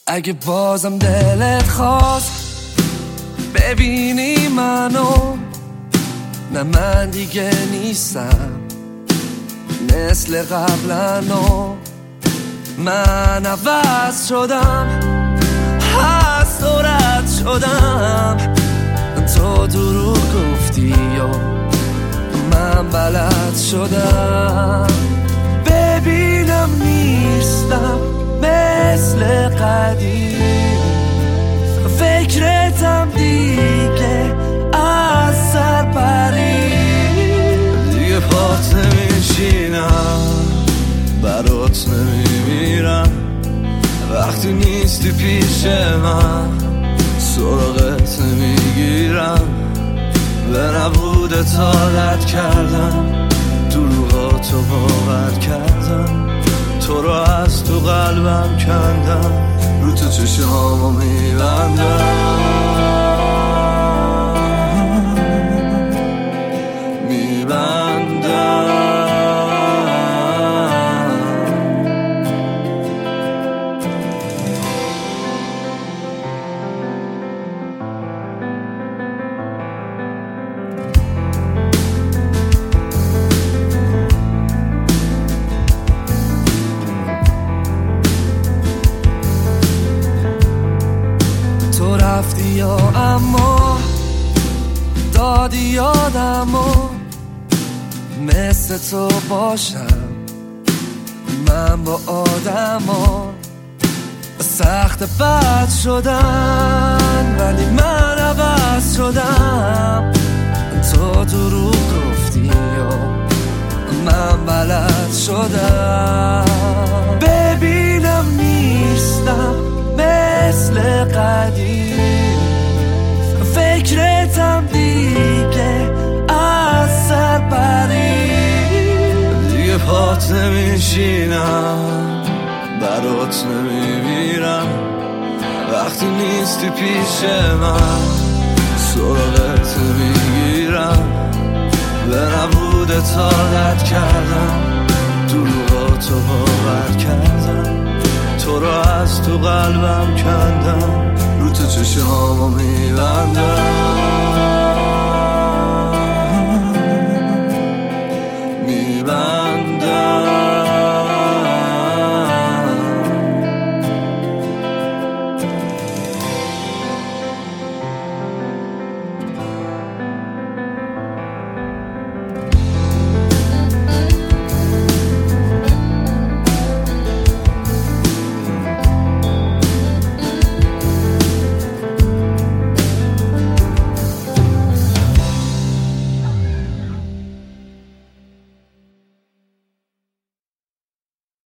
اگه بازم دلت خواست ببینی منو، نه من دیگه نیستم مثل قبلنو، من عوض شدم، از تو رد شدم، تو دروغ گفتی و من بلد شدم. ببینم نیستم مثل قدیم، فکرتم دیگه از سر پرید، دیگه پات نمیشینم برات نمیمیرم، وقتی نیستی پیش من سراغت نمیگیرم، به نبودت عادت کردم، دروغاتو باور کردم، تو رو از تو قلبم کندم، رو تو چشمامو میبندم. رفتی یا اما دادی یادمو، مثل تو باشم من با آدما، سخت بد شدن ولی من عوض شدم، تو دروغ گفتی و من بلد شدم. ببینم نیستم مثل قدیم، فکرتم دیگه از سر پرید، دیگه پات نمیشینم برات نمیمیرم، وقتی نیستی پیش من سراغت نمیگیرم، به نبودت عادت کردم، دروغاتو باور کردم، تو رو از تو قلبم کندم، رو تو چشمامو میبندم.